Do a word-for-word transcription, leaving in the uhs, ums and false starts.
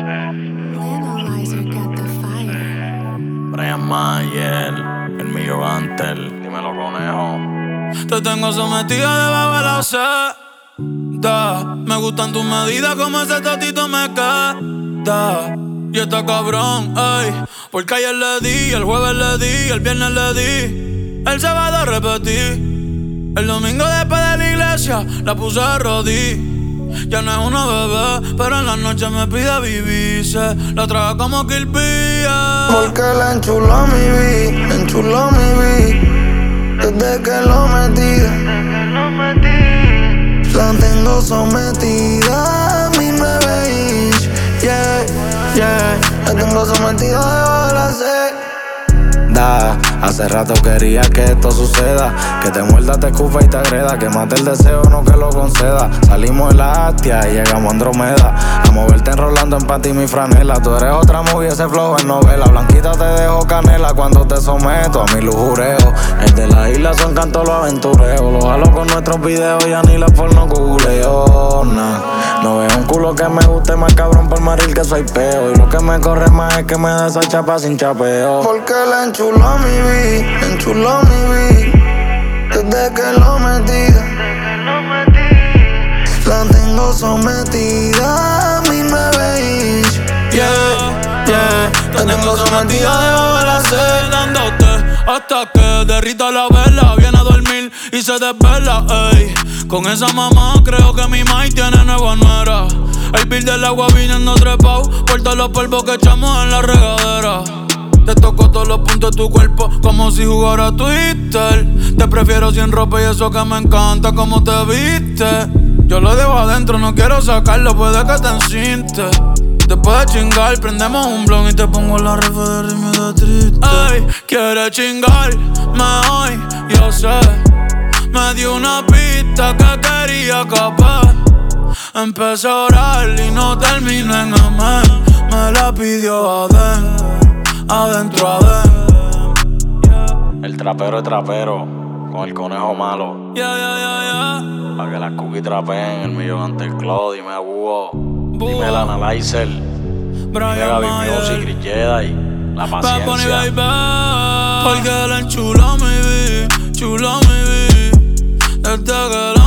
Analyzer got the fire. Brian Mayer, el mío Antel, dímelo conejo. Te tengo sometida debajo de la seda. Me gustan tus medidas, como ese totito me queda. Y está cabrón, ey, porque ayer le di, el jueves le di, el viernes le di, el sábado repetí. El domingo después de la iglesia la puse a rodillas. Ya no es una bebé, pero en la noche me pide vivirse. La traga como Kill Bill. Porque la enchuló mi vi, enchuló mi vi. Desde que lo metí, la tengo sometida a mi nueve inch. Yeah, yeah, la tengo sometida debajo de la C. Da, hace rato quería que esto suceda, que te muerda, te escupa y te agreda, que mate el deseo, no que lo conceda. Salimos de la Astia y llegamos a Andromeda, a moverte enrolando en panty mi franela. Tú eres otra movie, ese flow en novela. Blanquita te dejo canela cuando te someto a mi lujureo. El de la isla son cantos los aventureos. Los jalo con nuestros videos, ya ni la porno googleo. Nah, no veo un culo que me guste más cabrón por maril que soy peo. Y lo que me corre más es que me da esa chapa sin chapeo. Porque la enchuló mi vi, enchuló mi vi. Desde que lo metí, la tengo sometida a mi nueve inch. Yeah, yeah, la tengo sometida debajo de la sed, dándote hasta que derrita la vela. Viene a dormir y se desvela, ey. Con esa mamá creo que mi mai tiene nueva nuera. El bill del agua viniendo trepao por todos los polvos que echamos en la regadera. Te toco todos los puntos de tu cuerpo como si jugara Twitter. Te prefiero sin ropa y eso que me encanta como te viste. Yo lo dejo adentro, no quiero sacarlo, puede que te encinte. Después de chingar, prendemos un blon y te pongo la refa de ritmo de triste. Ey, quiere chingar, me voy, yo sé. Me dio una pista que quería capar. Empecé a orar y no terminé en amén. Me la pidió adentro, adentro, adentro. El trapero es trapero, con el conejo malo. Yeah, yeah, yeah, yeah. Pa' que las cookies trapeen, el millón ante el Claude, dime a Búho. Dime el Analyzer. Dime Gaby Music, Chris Jedi. La paciencia. Porque la enchuló mi vi, chuló mi vi. Desde que la